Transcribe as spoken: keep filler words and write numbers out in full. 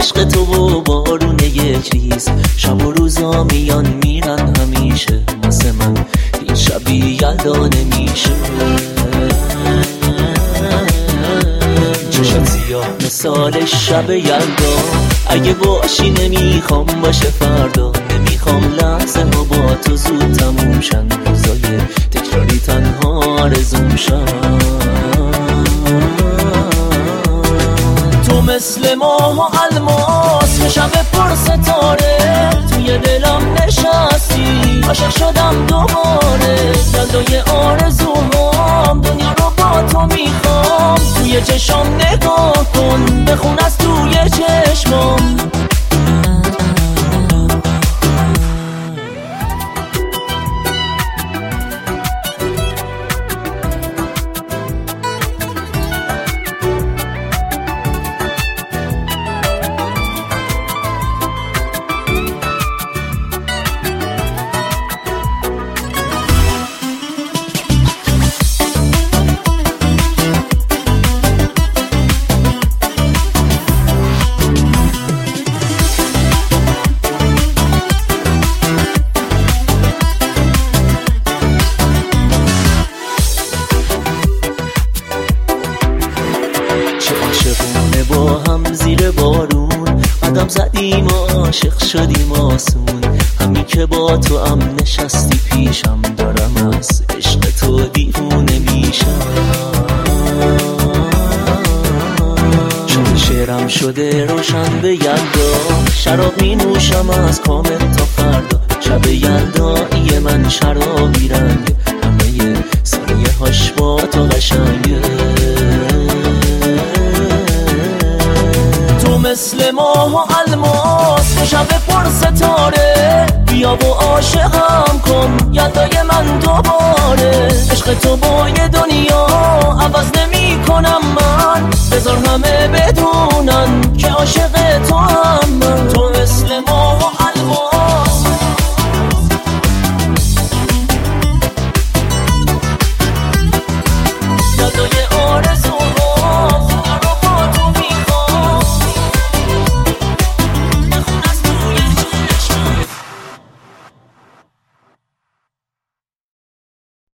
عشق تو و بارون یک ریز، شب و روزا میان میرن همیشه، واسه من این شبی یلدا نمیشه. چشم سیاه مثال شب یلدا، اگه باشی نمیخوام باشه فردا، نمیخوام لحظه ها با تو زود تموم شن، روزای تکراری تنها آرزوم شن. تو مثل ماه و الماس که شب پر ستاره، توی دلم نشستی عاشق شدم دوباره، یلدای آرزوهام دنیا رو با تو میخوام، توی چشم نگاه کن بخون از توی چشمام. عاشقونه با هم زیر بارون قدم زدیم و عاشق شدیم آسون، همین که با تو هم نشستی پیشم، دارم از عشق تو دیوونه میشم. چون شعرم شده روشن به یلدا، شراب می نوشم از کامل تا فردا، شب یلدایی من شرابی رنگ، همه ثانیه هاش با تو قشنگه. مثل ماه و الماس که شب پر ستاره، بیا و عاشقم کن یلدای من دوباره، عشق تو با یه دنیا عوض نمی کنم من، بذار همه بدونن که عاشق تو